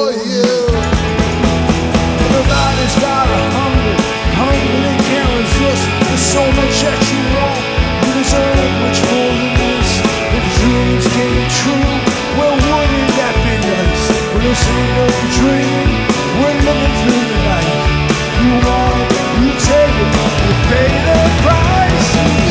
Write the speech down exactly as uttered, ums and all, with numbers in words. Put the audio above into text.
for you. Everybody's got a hunger, hunger they can't resist. There's so much that you want, you deserve much more than this. If dreams came true, well, wouldn't that be nice? Well, this ain't no dream, we're living through the night. You want it, you take it, you pay the price.